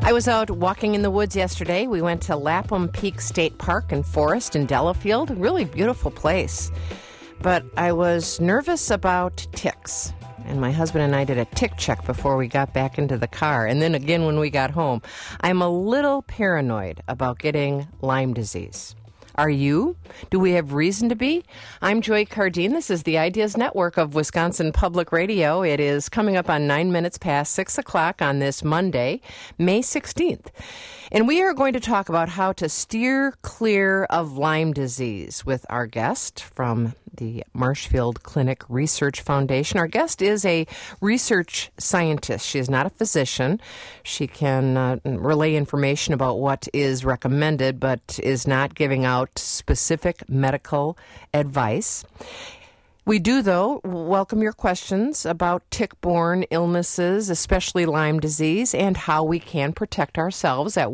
I was out walking in the woods yesterday. We went to Lapham Peak State Park and Forest in Delafield. A really beautiful place. But I was nervous about ticks. And my husband and I did a tick check before we got back into the car. And then again when we got home. I'm a little paranoid about getting Lyme disease. Are you? Do we have reason to be? I'm Joy Cardine. This is the Ideas Network of Wisconsin Public Radio. It is coming up on 9 minutes past 6 o'clock on this Monday, May 16th. And we are going to talk about how to steer clear of Lyme disease with our guest from the Marshfield Clinic Research Foundation. Our guest is a research scientist. She is not a physician. She can relay information about what is recommended, but is not giving out specific medical advice. We do, though, welcome your questions about tick-borne illnesses, especially Lyme disease, and how we can protect ourselves at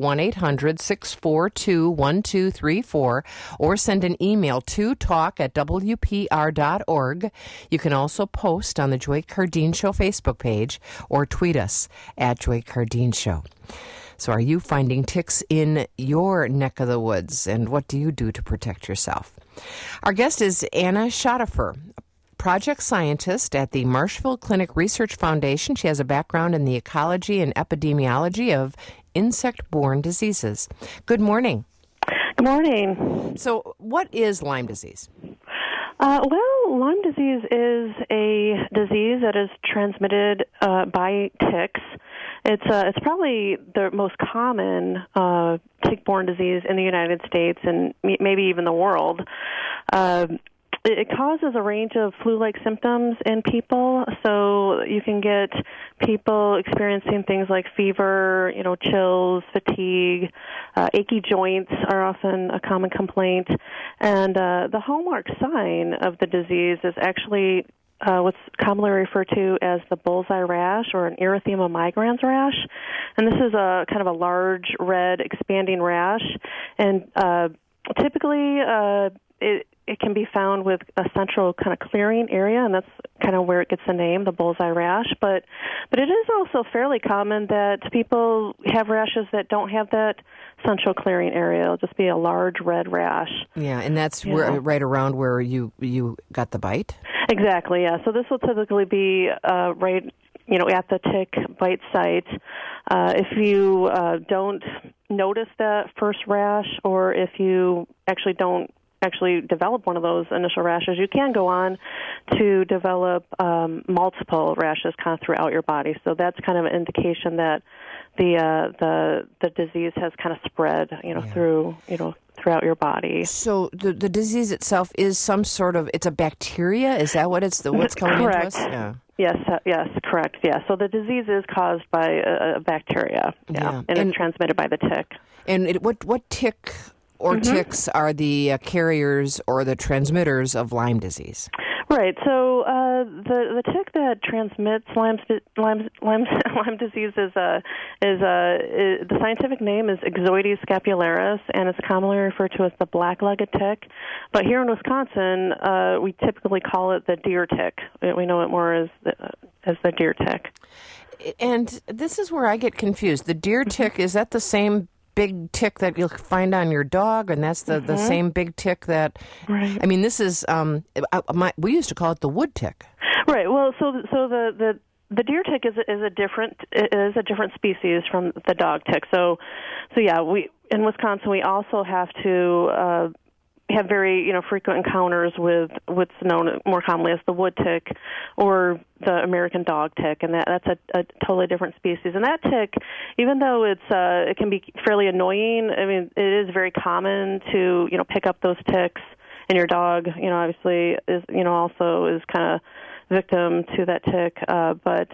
1-800-642-1234, or send an email to talk@wpr.org. You can also post on the Joy Cardine Show Facebook page or tweet us at Joy Cardine Show. So are you finding ticks in your neck of the woods, and what do you do to protect yourself? Our guest is Anna Schottefer, project scientist at the Marshfield Clinic Research Foundation. She has a background in the ecology and epidemiology of insect-borne diseases. Good morning. Good morning. So what is Lyme disease? Lyme disease is a disease that is transmitted by ticks. It's probably the most common tick-borne disease in the United States and maybe even the world. It causes a range of flu-like symptoms in people, so you can get people experiencing things like fever, chills, fatigue, achy joints are often a common complaint, and the hallmark sign of the disease is actually what's commonly referred to as the bullseye rash or an erythema migrans rash, and this is a kind of a large, red, expanding rash, and typically it can be found with a central kind of clearing area, and that's kind of where it gets the name, the bullseye rash. But it is also fairly common that people have rashes that don't have that central clearing area. It'll just be a large red rash. Yeah, and that's right around where you got the bite? Exactly, yeah. So this will typically be right at the tick bite site. If you don't notice that first rash, or if you don't develop one of those initial rashes, you can go on to develop multiple rashes kind of throughout your body. So that's kind of an indication that the disease has kind of spread, throughout your body. So the disease itself is some sort of, it's a bacteria? Is that what what's coming into us? Yeah. Yes, correct. Yeah. So the disease is caused by a bacteria, and it's transmitted by the tick. And what tick or ticks are the carriers or the transmitters of Lyme disease? Right. So the tick that transmits Lyme disease is the scientific name is Ixodes scapularis, and it's commonly referred to as the black-legged tick. But here in Wisconsin, we typically call it the deer tick. We know it more as the deer tick. And this is where I get confused. The deer tick, is that the same big tick that you'll find on your dog, and that's the same big tick that, right. I mean, this is, we used to call it the wood tick. Right, well, so the deer tick is a different species from the dog tick. So yeah, we in Wisconsin we also have to have very frequent encounters with what's known more commonly as the wood tick or the American dog tick, and that's a totally different species. And that tick, even though it can be fairly annoying, I mean, it is very common to pick up those ticks, and your dog obviously is also is kind of victim to that tick, but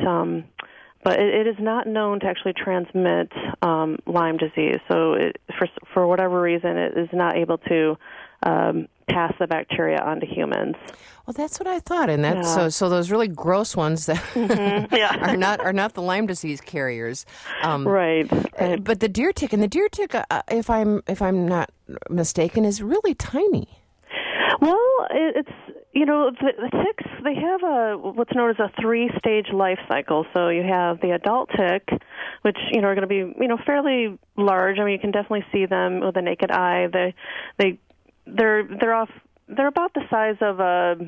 it is not known to actually transmit Lyme disease. So for whatever reason, it is not able to pass the bacteria onto humans. Well, that's what I thought, and that's so those really gross ones that are not the Lyme disease carriers, right? But the deer tick, if I'm not mistaken, is really tiny. Well, it's the ticks, they have what's known as a 3-stage life cycle. So you have the adult tick, which are going to be fairly large. I mean, you can definitely see them with the naked eye. They're about the size of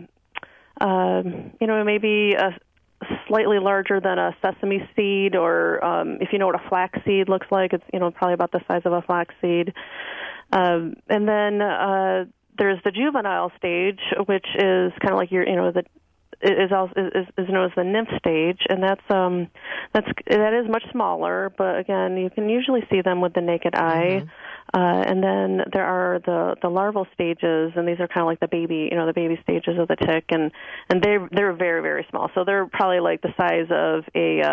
maybe a slightly larger than a sesame seed, or if you know what a flax seed looks like, it's probably about the size of a flax seed. And then there's the juvenile stage, which is kind of like is known as the nymph stage, and that is much smaller. But again, you can usually see them with the naked eye. And then there are the larval stages, and these are kind of like the baby stages of the tick, and they're very, very small. So they're probably like the size of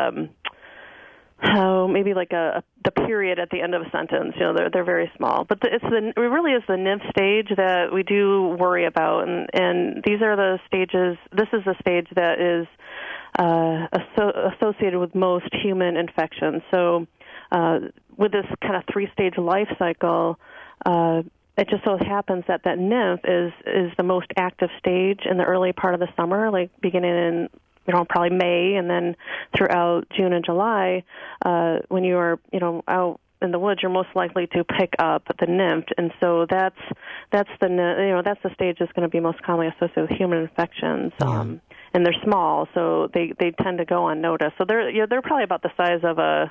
maybe like the period at the end of a sentence. They're very small. But it really is the nymph stage that we do worry about, and these are the stages. This is the stage that is associated with most human infections. So with this kind of 3-stage life cycle, it just so happens that nymph is the most active stage in the early part of the summer, like beginning in probably May, and then throughout June and July, when you are out in the woods, you're most likely to pick up the nymph, and so that's the stage that's going to be most commonly associated with human infections. And they're small, so they tend to go unnoticed. So they're probably about the size of a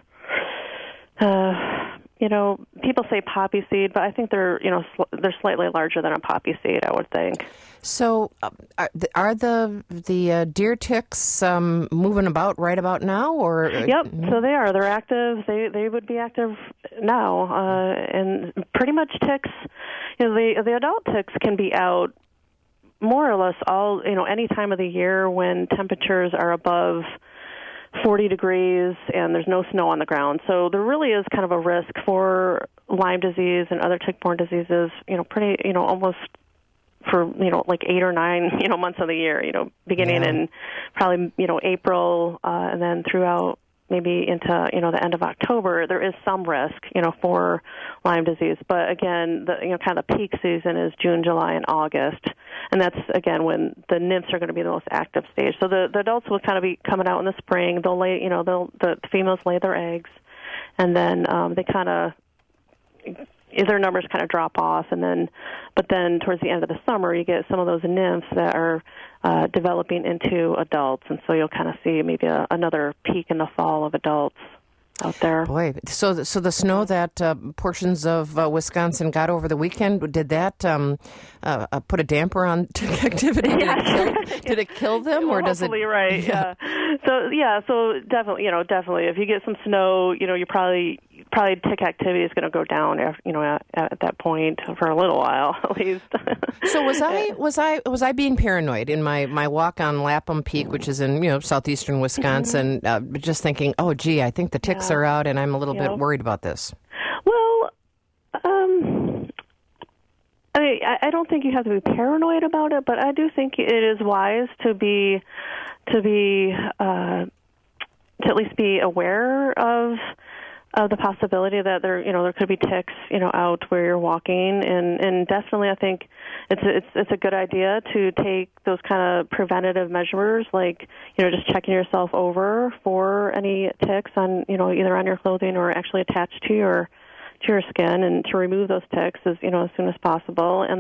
people say poppy seed, but I think they're slightly larger than a poppy seed, I would think. So, are the deer ticks moving about right about now, or? Yep. So they are. They're active. They would be active now, and pretty much ticks. The adult ticks can be out more or less all any time of the year when temperatures are above 40 degrees and there's no snow on the ground. So there really is kind of a risk for Lyme disease and other tick-borne diseases, pretty, almost for, like 8 or 9, months of the year, beginning in probably, April, and then throughout maybe into, the end of October, there is some risk, for Lyme disease. But again, kind of the peak season is June, July, and August. And that's, again, when the nymphs are going to be the most active stage. So the adults will kind of be coming out in the spring. They'll lay, the females lay their eggs, and then they kind of, their numbers kind of drop off, but then towards the end of the summer, you get some of those nymphs that are developing into adults, and so you'll kind of see maybe another peak in the fall of adults out there. Boy, so the snow that portions of Wisconsin got over the weekend, did that put a damper on tick activity? Did it kill them, or does it? Hopefully, right? Yeah. So definitely, if you get some snow, you probably tick activity is going to go down, at that point for a little while at least. So was I being paranoid in my walk on Lapham Peak, which is in southeastern Wisconsin, just thinking, oh gee, I think the ticks are out, and I'm a little bit worried about this. Well, I don't think you have to be paranoid about it, but I do think it is wise to at least be aware of the possibility that there could be ticks out where you're walking, and definitely I think it's a good idea to take those kind of preventative measures, like just checking yourself over for any ticks on either on your clothing or actually attached to your skin, and to remove those ticks as soon as possible, and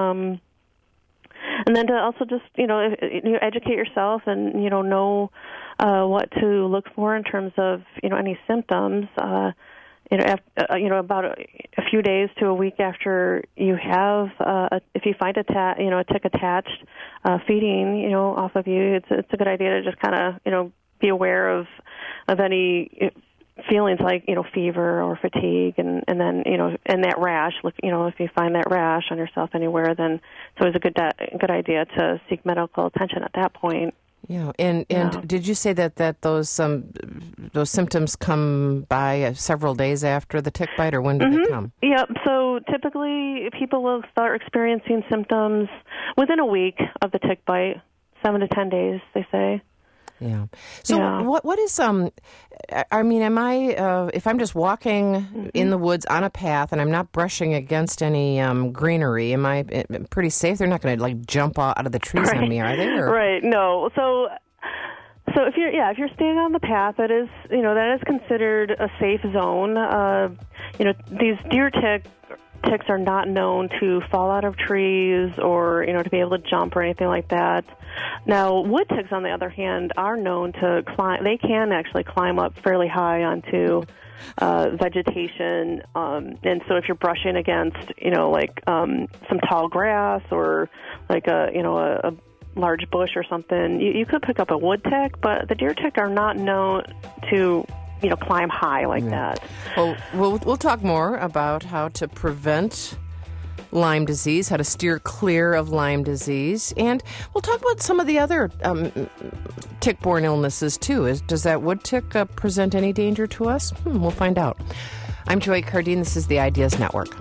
then to also just educate yourself and know what to look for in terms of any symptoms. About a few days to a week after you have, if you find a tick attached feeding off of you, it's a good idea to just kind of be aware of any feelings like fever or fatigue, and then and that rash. Look, if you find that rash on yourself anywhere, then it's always a good idea to seek medical attention at that point. Yeah, and did you say that those symptoms come by several days after the tick bite, or when do they come? Yeah, so typically people will start experiencing symptoms within a week of the tick bite, 7 to 10 days, they say. Yeah. So what is I mean, am I if I'm just walking in the woods on a path and I'm not brushing against any greenery, am I pretty safe? They're not going to jump out of the trees on me, are they? Or? Right. No. So So if you're staying on the path, that is considered a safe zone. These deer ticks are not known to fall out of trees or to be able to jump or anything like that. Now, wood ticks, on the other hand, are known to climb. They can actually climb up fairly high onto vegetation, and so if you're brushing against some tall grass or like a large bush or something, you could pick up a wood tick, but the deer tick are not known to climb high like that. Well, we'll talk more about how to prevent Lyme disease, how to steer clear of Lyme disease, and we'll talk about some of the other tick-borne illnesses too. Does that wood tick present any danger to us? We'll find out. I'm Joy Cardine. This is the Ideas Network.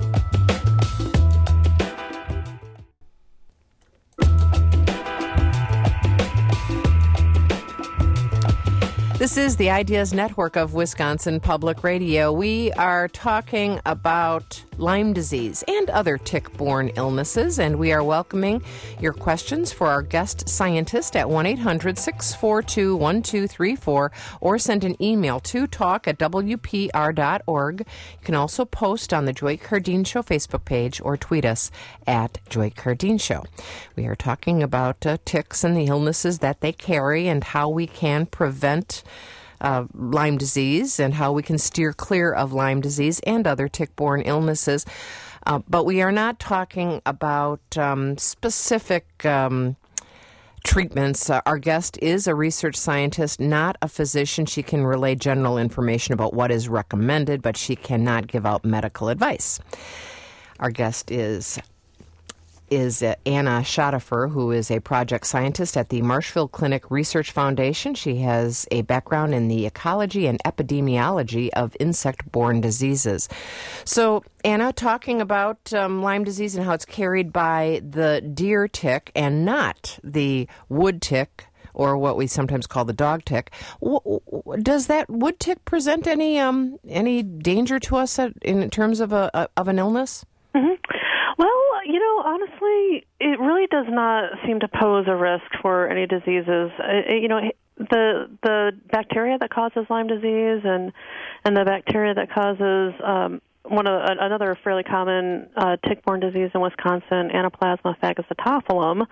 This is the Ideas Network of Wisconsin Public Radio. We are talking about Lyme disease and other tick-borne illnesses, and we are welcoming your questions for our guest scientist at 1-800-642-1234 or send an email to talk@wpr.org. You can also post on the Joy Cardine Show Facebook page or tweet us at Joy Cardine Show. We are talking about ticks and the illnesses that they carry and how we can prevent Lyme disease and how we can steer clear of Lyme disease and other tick-borne illnesses. But we are not talking about specific treatments. Our guest is a research scientist, not a physician. She can relay general information about what is recommended, but she cannot give out medical advice. Our guest is Anna Schottefer, who is a project scientist at the Marshfield Clinic Research Foundation. She has a background in the ecology and epidemiology of insect-borne diseases. So, Anna, talking about Lyme disease and how it's carried by the deer tick and not the wood tick, or what we sometimes call the dog tick. Does that wood tick present any danger to us in terms of an illness? Mm-hmm. Well, honestly, it really does not seem to pose a risk for any diseases. The bacteria that causes Lyme disease and the bacteria that causes another fairly common tick-borne disease in Wisconsin, Anaplasma phagocytophilum,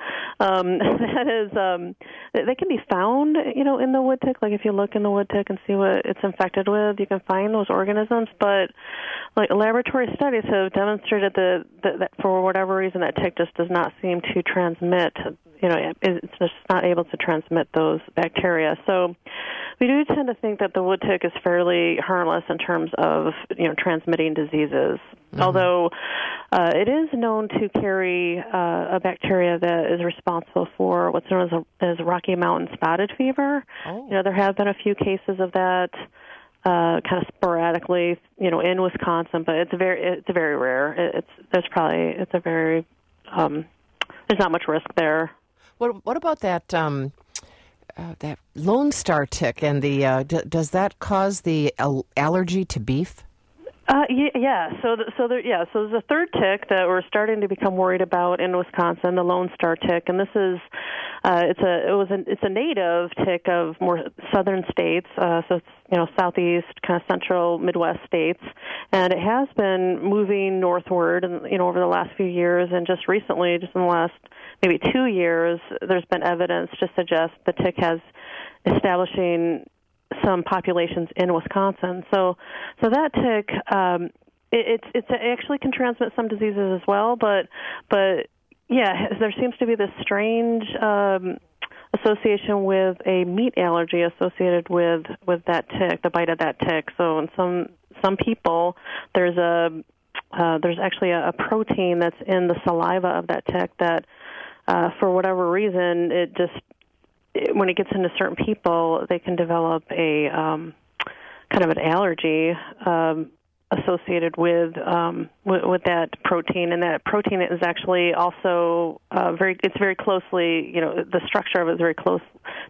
they can be found, in the wood tick. Like if you look in the wood tick and see what it's infected with, you can find those organisms. But like laboratory studies have demonstrated that for whatever reason that tick just does not seem to transmit. It's just not able to transmit those bacteria. So we do tend to think that the wood tick is fairly harmless in terms of transmitting diseases. Mm-hmm. Although it is known to carry a bacteria that is responsible for what's known as Rocky Mountain spotted fever. Oh. There have been a few cases of that. Kind of sporadically, in Wisconsin, but it's very rare. There's not much risk there. What about that that Lone Star tick and the does that cause the allergy to beef? Yeah. So there's a third tick that we're starting to become worried about in Wisconsin, the Lone Star tick, and this is it's a native tick of more southern states. So it's southeast, kind of central Midwest states, and it has been moving northward, and over the last few years, and just recently, just in the last maybe 2 years, there's been evidence to suggest the tick has establishing some populations in Wisconsin. So that tick, it actually can transmit some diseases as well, but yeah, there seems to be this strange association with a meat allergy associated with that tick, the bite of that tick. So in some people, there's actually a protein that's in the saliva of that tick that, for whatever reason, when it gets into certain people, they can develop a kind of an allergy associated with that protein, and that protein is actually also very closely, the structure of it is very close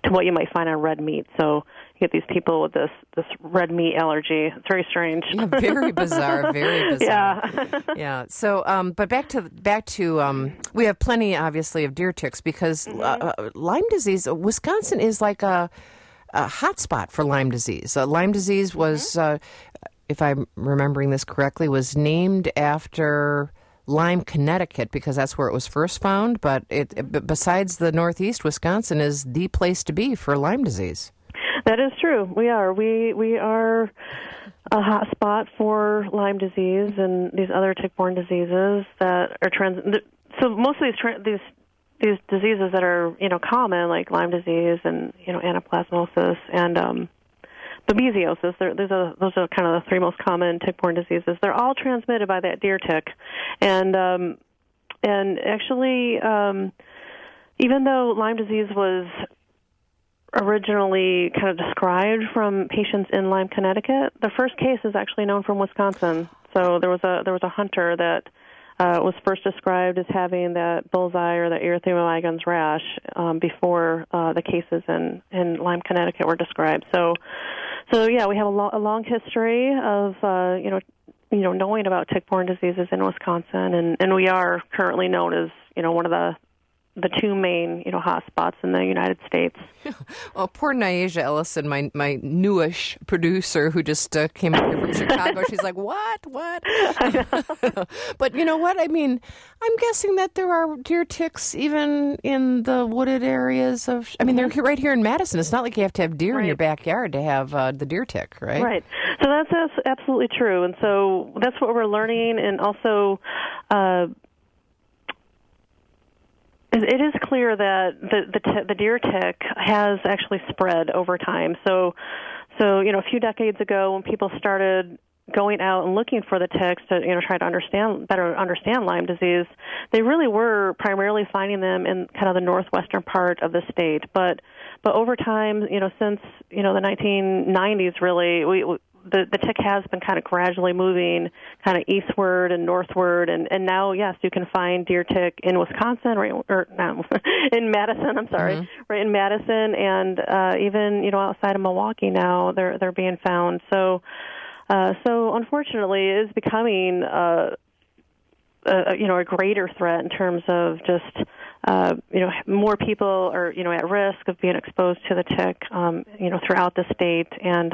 to what you might find on red meat. So you get these people with this red meat allergy. It's very strange. Yeah, very bizarre. Very bizarre. Yeah. Yeah. So, but back to we have plenty, obviously, of deer ticks because Lyme disease. Wisconsin is like a hot spot for Lyme disease. Lyme disease was, if I'm remembering this correctly, was named after Lyme, Connecticut, because that's where it was first found. But besides the Northeast, Wisconsin is the place to be for Lyme disease. That is true. We are. We are a hot spot for Lyme disease and these other tick-borne diseases that are So most of these diseases that are common, like Lyme disease and anaplasmosis and babesiosis, those are kind of the three most common tick-borne diseases. They're all transmitted by that deer tick, and actually, even though Lyme disease was originally kind of described from patients in Lyme, Connecticut, the first case is actually known from Wisconsin. So there was a hunter that was first described as having that bullseye or the erythema migrans rash before the cases in Lyme, Connecticut were described. So yeah, we have a long history of knowing about tick-borne diseases in Wisconsin, and we are currently known as one of the two main hot spots in the United States. Well, poor Nyasha Ellison, my newish producer who just came up here from Chicago. She's like, what? But you know what? I mean, I'm guessing that there are deer ticks even in the wooded areas of. I mean, they're right here in Madison. It's not like you have to have deer in your backyard to have the deer tick, right? Right. So that's absolutely true, and so that's what we're learning, and also. It is clear that the deer tick has actually spread over time. So a few decades ago, when people started going out and looking for the ticks to try to better understand Lyme disease, they really were primarily finding them in kind of the northwestern part of the state. But over time, since the 1990s, really the tick has been kind of gradually moving kind of eastward and northward, and now, yes, you can find deer tick in Wisconsin, in Madison, right in Madison, and even, outside of Milwaukee now, they're being found. So unfortunately, it is becoming a greater threat in terms of just, more people are, at risk of being exposed to the tick, throughout the state,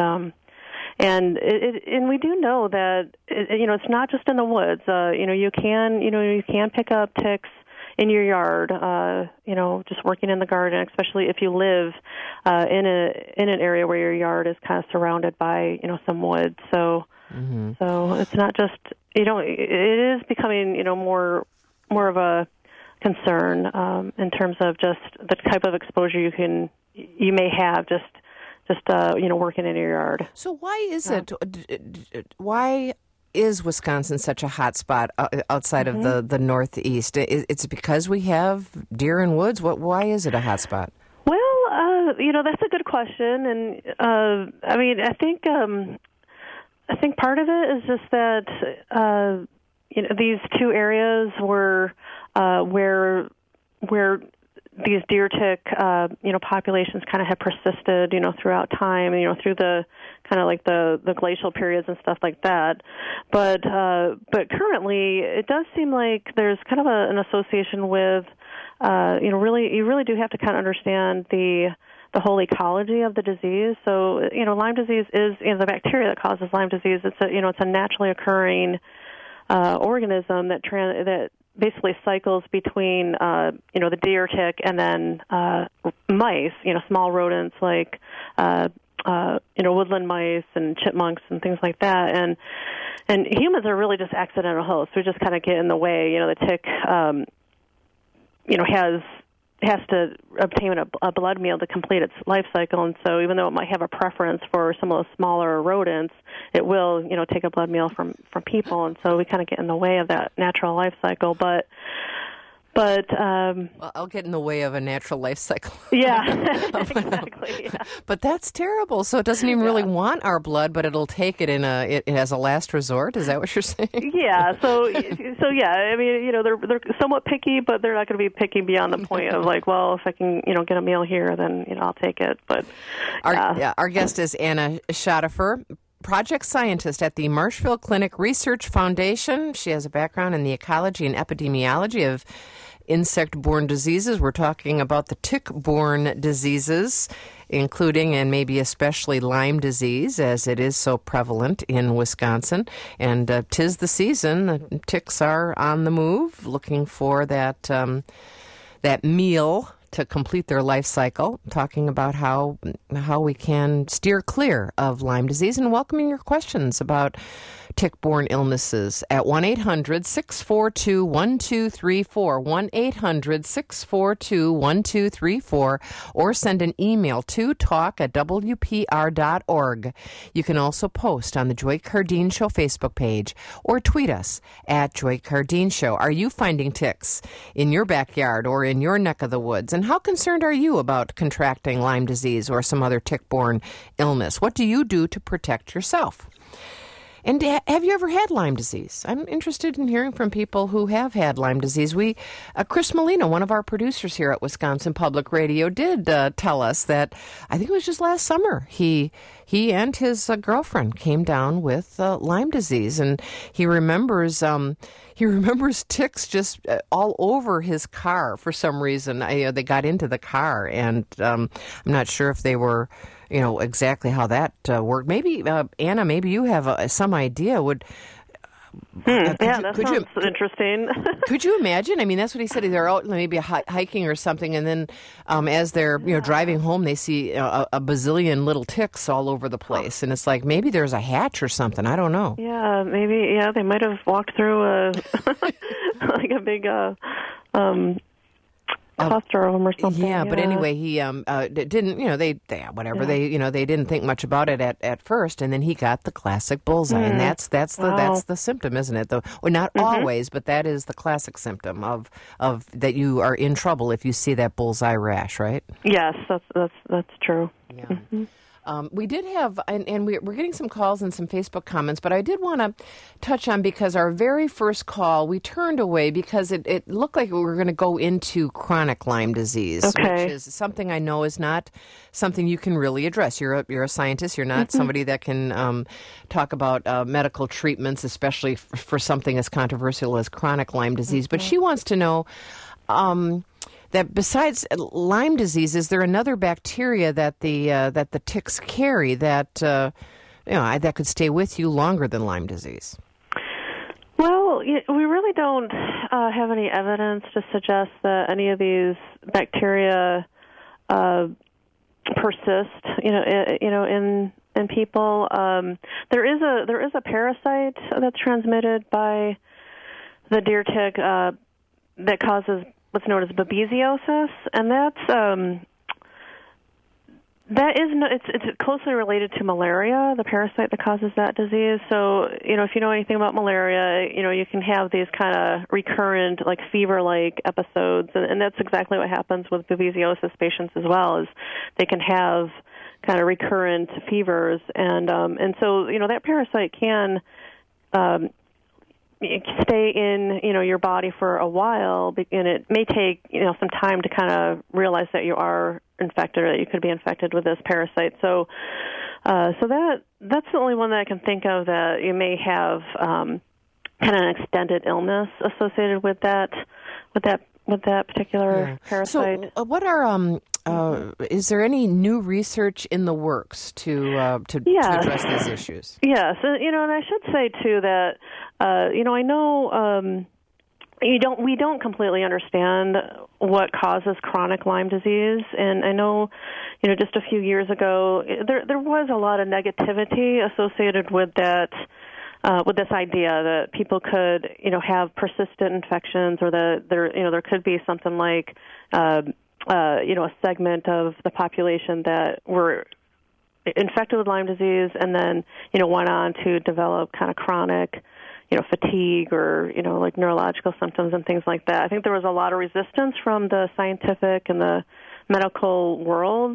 and we do know that it's not just in the woods. You can pick up ticks in your yard. Just working in the garden, especially if you live in an area where your yard is kind of surrounded by some woods. So it's not just it is becoming more of a concern in terms of just the type of exposure you may have just working in your yard. So why is it? Why is Wisconsin such a hot spot outside of the Northeast? It's because we have deer and woods. Why is it a hot spot? Well, that's a good question, and I think part of it is just that these two areas were where these deer tick, populations kind of have persisted, throughout time, through the kind of like the glacial periods and stuff like that. But currently, it does seem like there's kind of an association with, you really do have to kind of understand the whole ecology of the disease. So, Lyme disease is, the bacteria that causes Lyme disease. It's a naturally occurring organism that basically cycles between, the deer tick and then mice, small rodents like, woodland mice and chipmunks and things like that. And humans are really just accidental hosts. We just kind of get in the way. The tick, has to obtain a blood meal to complete its life cycle, and so even though it might have a preference for some of those smaller rodents, it will, take a blood meal from people, and so we kind of get in the way of that natural life cycle. But But well, I'll get in the way of a natural life cycle. Yeah, exactly. Yeah. But that's terrible. So it doesn't even really want our blood, but it'll take it it as a last resort. Is that what you're saying? Yeah. So yeah. I mean, they're somewhat picky, but they're not going to be picky beyond the point of like, well, if I can, get a meal here, then I'll take it. But our guest is Anna Schadifer, project scientist at the Marshfield Clinic Research Foundation. She has a background in the ecology and epidemiology of insect-borne diseases. We're talking about the tick-borne diseases, including and maybe especially Lyme disease, as it is so prevalent in Wisconsin. And 'tis the season. The ticks are on the move, looking for that meal to complete their life cycle, talking about how we can steer clear of Lyme disease, and welcoming your questions about tick-borne illnesses at 1-800-642-1234, 1-800-642-1234, or send an email to talk@wpr.org. You can also post on the Joy Cardine Show Facebook page or tweet us at Joy Cardine Show. Are you finding ticks in your backyard or in your neck of the woods? And how concerned are you about contracting Lyme disease or some other tick-borne illness? What do you do to protect yourself? And have you ever had Lyme disease? I'm interested in hearing from people who have had Lyme disease. Chris Molina, one of our producers here at Wisconsin Public Radio, did tell us that, I think it was just last summer, he and his girlfriend came down with Lyme disease, and he remembers ticks just all over his car for some reason. They got into the car, and I'm not sure if they were exactly how that worked. Maybe, Anna, maybe you have some idea. That sounds interesting. Could you imagine? I mean, that's what he said. They're out maybe hiking or something, and then as they're driving home, they see a bazillion little ticks all over the place, and it's like maybe there's a hatch or something. I don't know. Yeah, maybe. Yeah, they might have walked through a like a big cluster of them or something. Yeah, but anyway, he didn't. They didn't think much about it at first, and then he got the classic bullseye, and that's the symptom, isn't it? Well, not always, but that is the classic symptom of that you are in trouble if you see that bullseye rash, right? Yes, that's true. Yeah. Mm-hmm. We did have, and we're getting some calls and some Facebook comments, but I did want to touch on, because our very first call, we turned away because it looked like we were going to go into chronic Lyme disease, which is something I know is not something you can really address. You're a scientist. You're not somebody that can talk about medical treatments, especially for something as controversial as chronic Lyme disease. But she wants to know that besides Lyme disease, is there another bacteria that the ticks carry that that could stay with you longer than Lyme disease? Well, we really don't have any evidence to suggest that any of these bacteria persist. In people. There is a parasite that's transmitted by the deer tick that causes what's known as babesiosis, and it's closely related to malaria, the parasite that causes that disease. So, if you know anything about malaria, you can have these kind of recurrent, like fever-like episodes, and that's exactly what happens with babesiosis patients as well, is they can have kind of recurrent fevers, and so, that parasite can stay in your body for a while, and it may take some time to kind of realize that you are infected, or that you could be infected with this parasite. So that's the only one that I can think of that you may have kind of an extended illness associated with that particular parasite. So what are is there any new research in the works to address these issues? Yes, and I should say too that I know we don't completely understand what causes chronic Lyme disease, and I know just a few years ago there was a lot of negativity associated with that. With this idea that people could, have persistent infections, or that there could be something like, a segment of the population that were infected with Lyme disease and then, went on to develop kind of chronic, fatigue or, like neurological symptoms and things like that. I think there was a lot of resistance from the scientific and the medical world,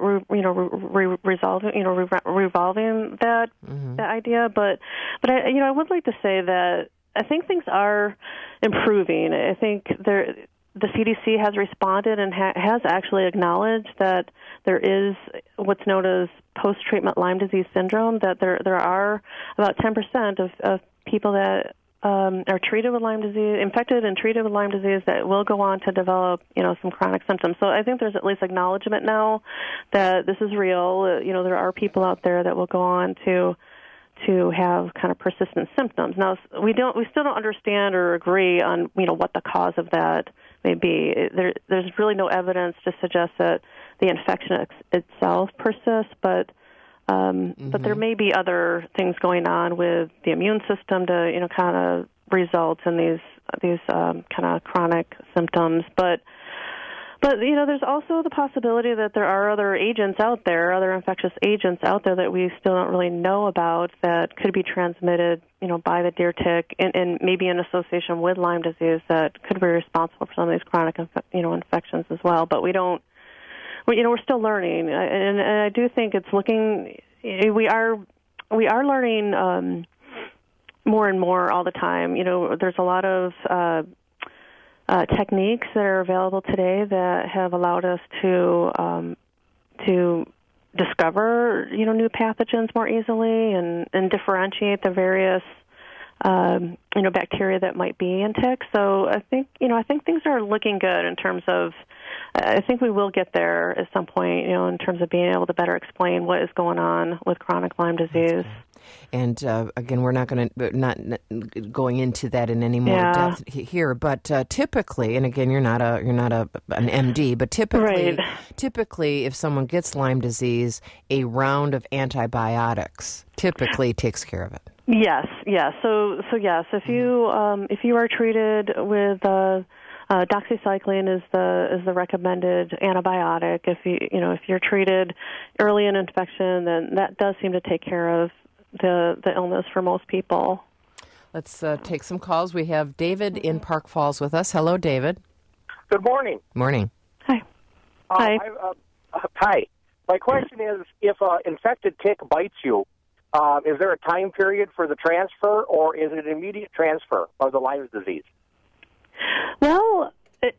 revolving that idea. But I would like to say that I think things are improving. I think the CDC has responded and has actually acknowledged that there is what's known as post-treatment Lyme disease syndrome, that there are about 10% of people that are treated with Lyme disease, infected and treated with Lyme disease, that will go on to develop, some chronic symptoms. So I think there's at least acknowledgement now that this is real. There are people out there that will go on to have kind of persistent symptoms. Now, we still don't understand or agree on, what the cause of that may be. There's really no evidence to suggest that the infection itself persists, but there may be other things going on with the immune system to, kind of result in these kind of chronic symptoms. But there's also the possibility that there are other agents out there, other infectious agents out there that we still don't really know about that could be transmitted, by the deer tick and maybe in association with Lyme disease that could be responsible for some of these chronic, infections as well. But we're still learning, and I do think it's looking. We are learning more and more all the time. There's a lot of techniques that are available today that have allowed us to discover new pathogens more easily and differentiate the various bacteria that might be in ticks. So I think things are looking good in terms of. I think we will get there at some point, in terms of being able to better explain what is going on with chronic Lyme disease. And again, we're not going into that in any more depth here. But typically, and again, you're not an MD, but typically, if someone gets Lyme disease, a round of antibiotics typically takes care of it. Yes. So yes, if you are treated with doxycycline is the recommended antibiotic. If you're treated early in infection, then that does seem to take care of the illness for most people. Let's take some calls. We have David in Park Falls with us. Hello, David. Good morning. Morning. Hi. Hi. Hi. My question is, if an infected tick bites you, is there a time period for the transfer, or is it an immediate transfer of the Lyme disease? Well,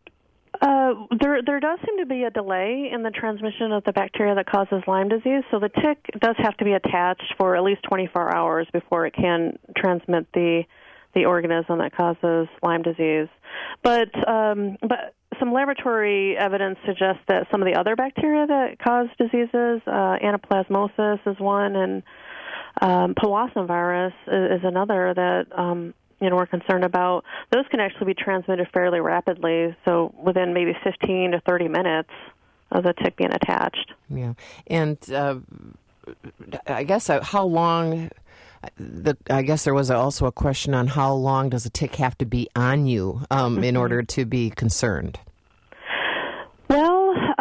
there does seem to be a delay in the transmission of the bacteria that causes Lyme disease, so the tick does have to be attached for at least 24 hours before it can transmit the organism that causes Lyme disease. But some laboratory evidence suggests that some of the other bacteria that cause diseases, anaplasmosis is one, and Powassan virus is another that we're concerned about. Those can actually be transmitted fairly rapidly, so within maybe 15 to 30 minutes of the tick being attached. Yeah, and I guess how long? I guess there was also a question on how long does a tick have to be on you in order to be concerned? Well,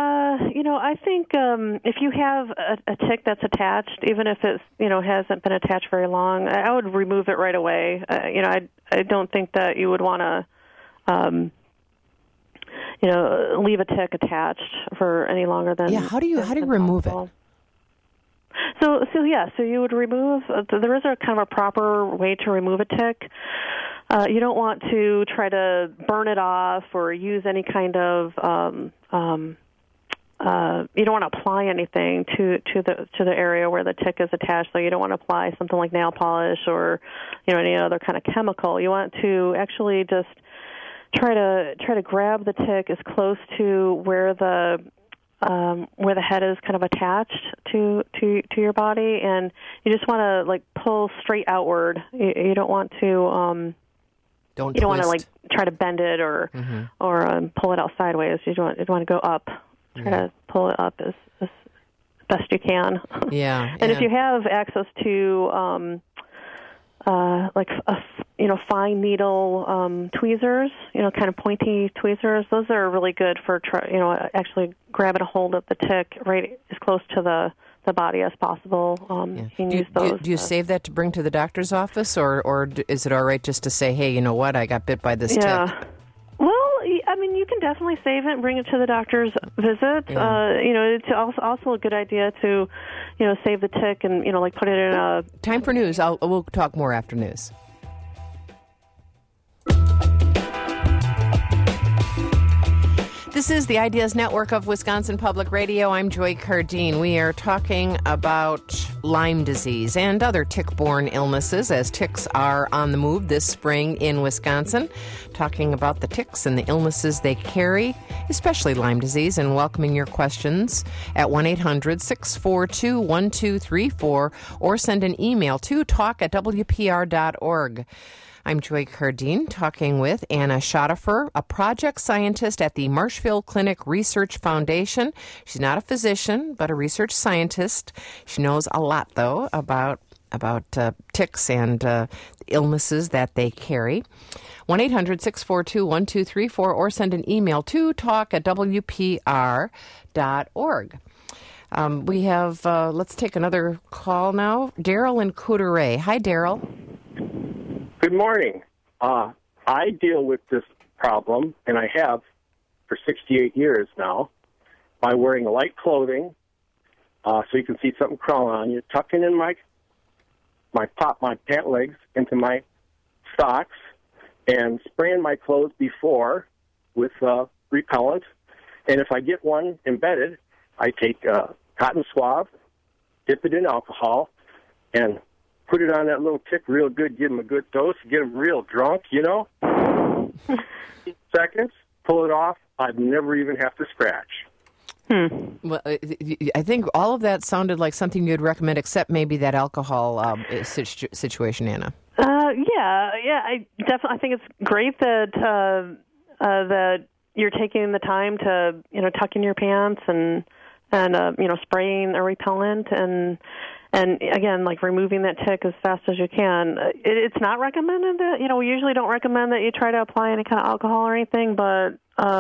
I think if you have a tick that's attached, even if it's hasn't been attached very long, I would remove it right away. I don't think that you would want to leave a tick attached for any longer than. Yeah, how do you remove possible. It? So you would remove. There is a kind of a proper way to remove a tick. You don't want to try to burn it off or use any kind of. You don't want to apply anything to the area where the tick is attached. So you don't want to apply something like nail polish or any other kind of chemical. You want to actually just try to grab the tick as close to where the head is kind of attached to your body, and you just want to pull straight outward. You don't want to don't want to try to bend it or pull it out sideways. You want to go up. Try to pull it up as best you can. Yeah. And if you have access to fine needle tweezers, kind of pointy tweezers, those are really good for actually grabbing a hold of the tick right as close to the the body as possible. You can use those. Do you save that to bring to the doctor's office, or is it all right just to say, hey, you know what, I got bit by this tick? Well, I mean, you can definitely save it and bring it to the doctor's visit. Yeah. It's also a good idea to, save the tick and, like put it in a... Time for news. We'll talk more after news. This is the Ideas Network of Wisconsin Public Radio. I'm Joy Cardine. We are talking about Lyme disease and other tick-borne illnesses as ticks are on the move this spring in Wisconsin. Talking about the ticks and the illnesses they carry, especially Lyme disease, and welcoming your questions at 1-800-642-1234 or send an email to talk@wpr.org. I'm Joy Cardine, talking with Anna Schottefer, a project scientist at the Marshfield Clinic Research Foundation. She's not a physician, but a research scientist. She knows a lot, though, about ticks and illnesses that they carry. 1-800-642-1234 or send an email to talk@wpr.org. We have, let's take another call now. Daryl in Coudray. Hi, Daryl. Good morning. I deal with this problem, and I have for 68 years now, by wearing light clothing, so you can see something crawling on you, tucking in my pant legs into my socks, and spraying my clothes before with repellent. And if I get one embedded, I take a cotton swab, dip it in alcohol, and put it on that little tick real good, give him a good dose, get him real drunk, seconds, pull it off. I'd never even have to scratch. Well, I think all of that sounded like something you'd recommend, except maybe that alcohol situation, Anna. I think it's great that that you're taking the time to tuck in your pants and spraying a repellent and again, like removing that tick as fast as you can. It's not recommended that, we usually don't recommend that you try to apply any kind of alcohol or anything, but,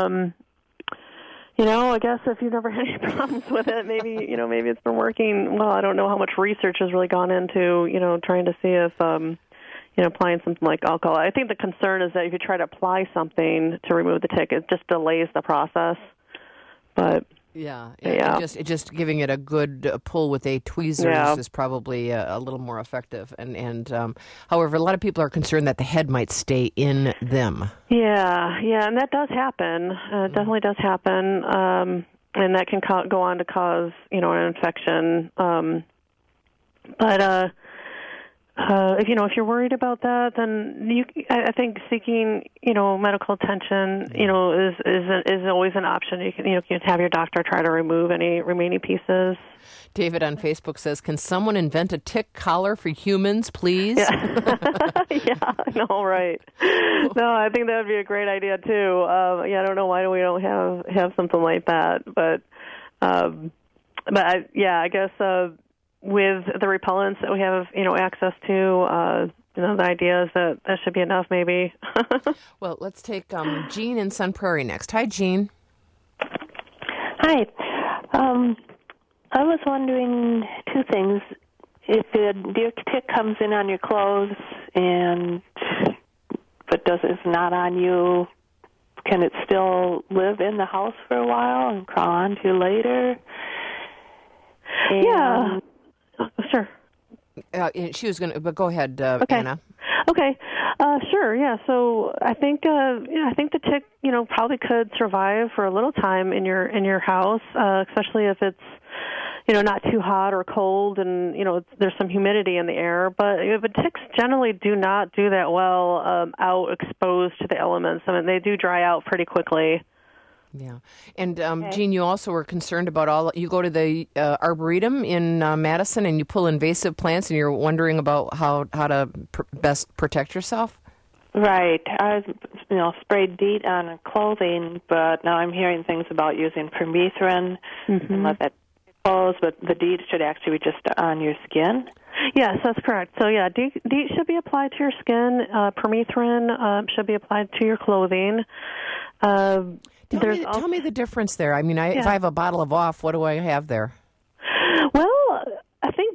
I guess if you've never had any problems with it, maybe it's been working well. I don't know how much research has really gone into, trying to see if, applying something like alcohol. I think the concern is that if you try to apply something to remove the tick, it just delays the process. But... Yeah. Just giving it a good pull with a tweezers is probably a little more effective. And however, a lot of people are concerned that the head might stay in them. Yeah, and that does happen. It definitely does happen, and that can go on to cause an infection. But if you're worried about that, then I think seeking medical attention is always an option. You can have your doctor try to remove any remaining pieces. David on Facebook says, "Can someone invent a tick collar for humans, please?" Yeah, I know, right? No, I think that would be a great idea too. I don't know why we don't have something like that, but I guess. With the repellents that we have, access to, the idea is that should be enough, maybe. Well, let's take Jean in Sun Prairie next. Hi, Jean. Hi. I was wondering two things. If a deer tick comes in on your clothes but it's not on you, can it still live in the house for a while and crawl on you later? Yeah. Sure. She was going to, but go ahead, Anna. Okay. Sure. Yeah. So I think, I think the tick, probably could survive for a little time in your house, especially if it's, not too hot or cold, and there's some humidity in the air. But ticks generally do not do that well out exposed to the elements. I mean, they do dry out pretty quickly. Yeah. And, Jean, you also were concerned about you go to the Arboretum in Madison and you pull invasive plants and you're wondering about how to best protect yourself? Right. I sprayed DEET on clothing, but now I'm hearing things about using permethrin and let that close, but the DEET should actually be just on your skin? Yes, that's correct. So, DEET should be applied to your skin. Permethrin should be applied to your clothing. Tell me the difference there. I mean, if I have a bottle of off, what do I have there? Well,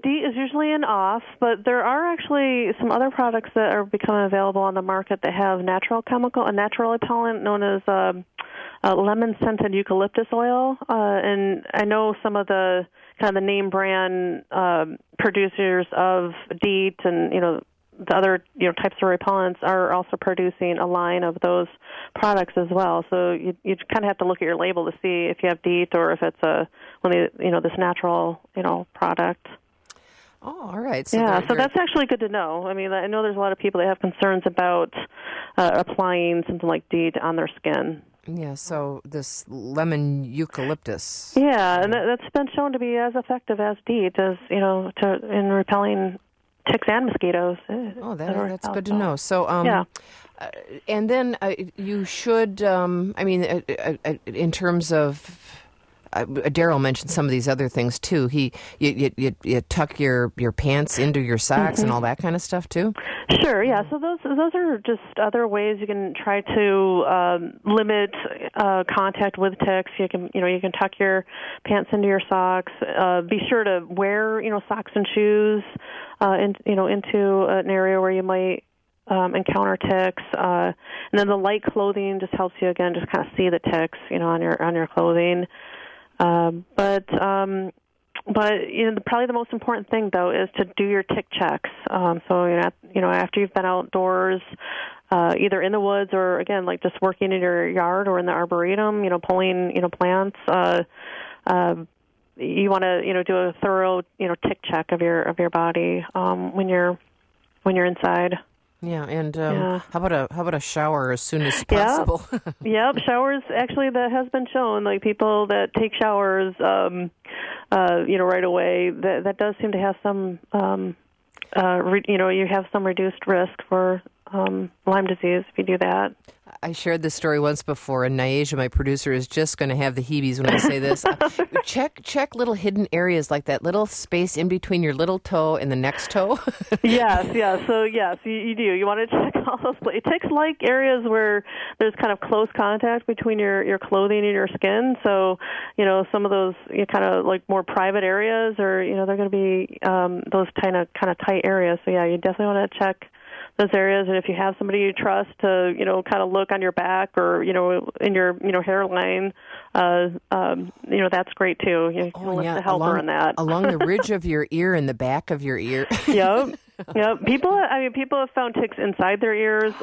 DEET is usually an off, but there are actually some other products that are becoming available on the market that have a natural repellent known as lemon-scented eucalyptus oil. And I know some of the kind of the name brand producers of DEET and, the other types of repellents are also producing a line of those products as well. So you kind of have to look at your label to see if you have DEET or if it's this natural product. Oh, all right. So that's actually good to know. I mean, I know there's a lot of people that have concerns about applying something like DEET on their skin. Yeah, so this lemon eucalyptus. Yeah, and that's been shown to be as effective as DEET in repelling ticks and mosquitoes. Oh, that's good to know. So, and then you should, in terms of, Daryl mentioned some of these other things too. You tuck your pants into your socks and all that kind of stuff too. Sure, yeah. So those are just other ways you can try to limit contact with ticks. You can tuck your pants into your socks. Be sure to wear socks and shoes into an area where you might encounter ticks. And then the light clothing just helps you again just kind of see the ticks on your clothing. But probably the most important thing though is to do your tick checks. So after you've been outdoors, either in the woods or again like just working in your yard or in the arboretum, pulling plants. You want to do a thorough tick check of your body when you're inside. Yeah, and how about a shower as soon as possible? Yep, showers. Actually, that has been shown. Like people that take showers, right away, that does seem to have some, you have some reduced risk for Lyme disease if you do that. I shared this story once before, and Nyasha, my producer, is just going to have the heebies when I say this. Check little hidden areas like that little space in between your little toe and the next toe. Yes. So, yes, you do. You want to check all those places. Ticks like areas where there's kind of close contact between your clothing and your skin. So, some of those kind of like more private areas or, they're going to be those kind of tight areas. So, yeah, you definitely want to check those areas, and if you have somebody you trust to, kind of look on your back or, in your, hairline, that's great too. You can list a helper in that. Along the ridge of your ear and the back of your ear. Yep. People have found ticks inside their ears.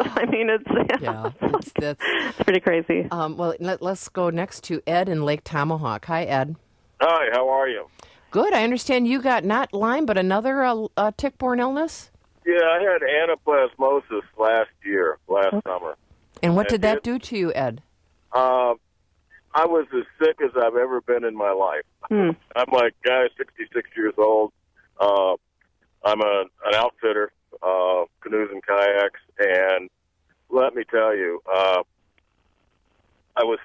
It's pretty crazy. Well, let's go next to Ed in Lake Tomahawk. Hi, Ed. Hi, how are you? Good. I understand you got not Lyme, but another tick-borne illness? Yeah, I had anaplasmosis last summer. And what did that do to you, Ed? I was as sick as I've ever been in my life. I'm like, 66 years old. I'm an outfitter, canoes and kayaks, and let me tell you, I was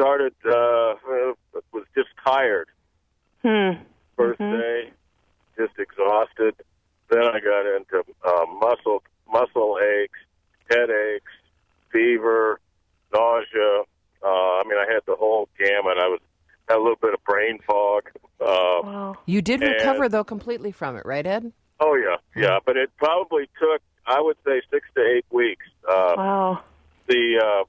just tired. First day, just exhausted. Then I got into muscle aches, headaches, fever, nausea. I had the whole gamut. I had a little bit of brain fog. Wow. You did recover, though, completely from it, right, Ed? Oh, yeah. But it probably took, I would say, 6 to 8 weeks. Wow. The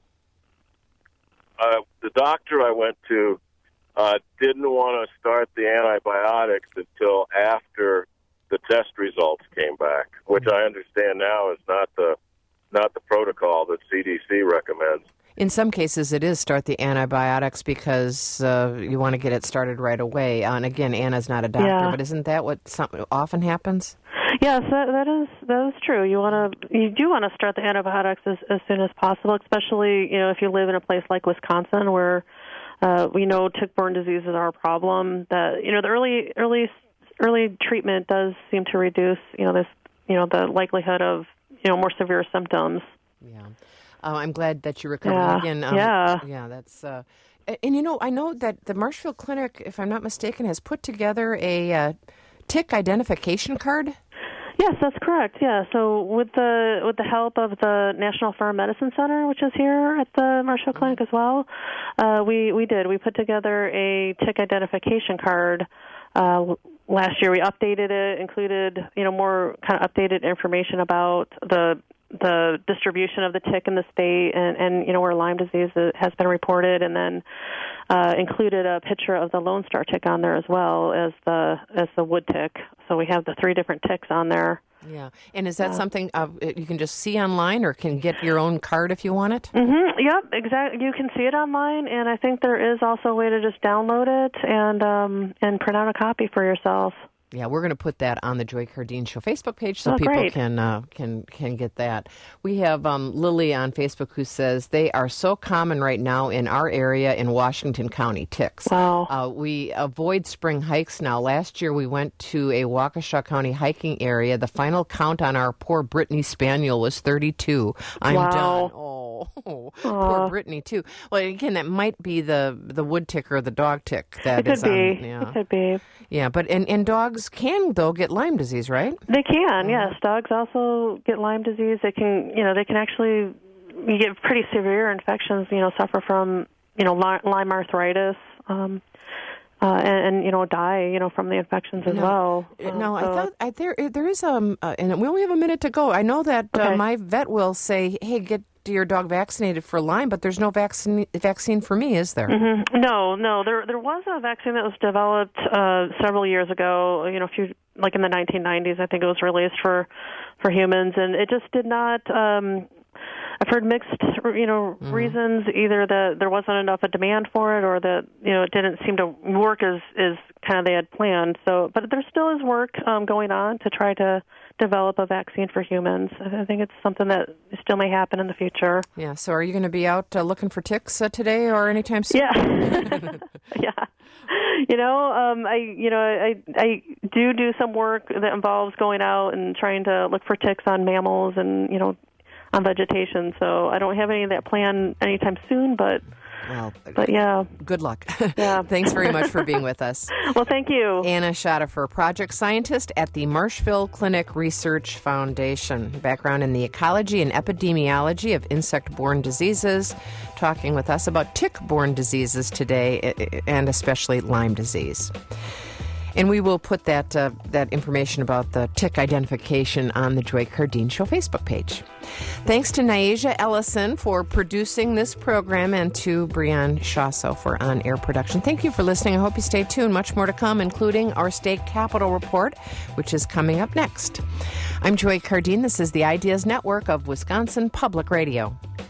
doctor I went to didn't want to start the antibiotics until after the test results came back, which I understand now is not the protocol that CDC recommends. In some cases, it is start the antibiotics because you want to get it started right away. And again, Anna's not a doctor, but isn't that what often happens? Yes, that is true. You do want to start the antibiotics as soon as possible, especially if you live in a place like Wisconsin where we know tick-borne diseases are a problem. That the early treatment does seem to reduce the likelihood of more severe symptoms. Yeah. I'm glad that you recovered again. Yeah, that's and I know that the Marshfield Clinic, if I'm not mistaken, has put together a tick identification card. Yes, that's correct. Yeah, so with the help of the National Farm Medicine Center, which is here at the Marshfield Clinic as well, we put together a tick identification card. last year we updated it, included more kind of updated information about the distribution of the tick in the state and where Lyme disease has been reported, and then included a picture of the Lone Star tick on there as well as the wood tick. So we have the 3 different ticks on there. Yeah. And is that something you can just see online or can get your own card if you want it? Mm-hmm. Yep, exactly. You can see it online, and I think there is also a way to just download it and print out a copy for yourself. Yeah, we're going to put that on the Joy Cardine Show Facebook page so people great. can get that. We have Lily on Facebook who says they are so common right now in our area in Washington County, ticks. Wow. We avoid spring hikes now. Last year we went to a Waukesha County hiking area. The final count on our poor Brittany Spaniel was 32. I'm done. Poor Brittany too. Well, again, that might be the wood tick or the dog tick. It could be. Yeah, but and dogs can though get Lyme disease, right? They can, yes. Dogs also get Lyme disease. They can, they can actually get pretty severe infections. Suffer from Lyme arthritis, and die from the infections as well. No, I thought there is and we only have a minute to go. I know that my vet will say, "Hey, get your dog vaccinated for Lyme," but there's no vaccine for me, is there? Mm-hmm. No. There was a vaccine that was developed several years ago. Like in the 1990s, I think it was released for humans, and it just did not. I've heard mixed, reasons. Either that there wasn't enough a demand for it, or that it didn't seem to work as kind of they had planned. So, but there still is work going on to try to develop a vaccine for humans. I think it's something that still may happen in the future. Yeah. So, are you going to be out looking for ticks today or anytime soon? Yeah. Yeah. I do some work that involves going out and trying to look for ticks on mammals and on vegetation. So I don't have any of that planned anytime soon, but yeah. Good luck. Yeah. Thanks very much for being with us. Well, thank you. Anna Schadifer, project scientist at the Marshville Clinic Research Foundation. Background in the ecology and epidemiology of insect-borne diseases, talking with us about tick-borne diseases today, and especially Lyme disease. And we will put that information about the tick identification on the Joy Cardine Show Facebook page. Thanks to Nyasia Ellison for producing this program and to Brianne Shasso for on-air production. Thank you for listening. I hope you stay tuned. Much more to come, including our State Capitol Report, which is coming up next. I'm Joy Cardine. This is the Ideas Network of Wisconsin Public Radio.